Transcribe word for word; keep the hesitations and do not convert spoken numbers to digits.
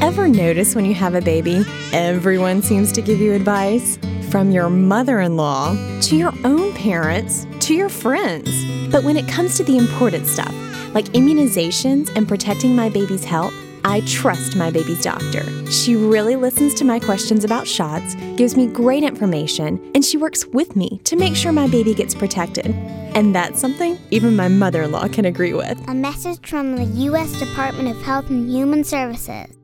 Ever notice when you have a baby, everyone seems to give you advice? From your mother-in-law, to your own parents, to your friends. But when it comes to the important stuff, like immunizations and protecting my baby's health, I trust my baby's doctor. She really listens to my questions about shots, gives me great information, and she works with me to make sure my baby gets protected. And that's something even my mother-in-law can agree with. A message from the U S Department of Health and Human Services.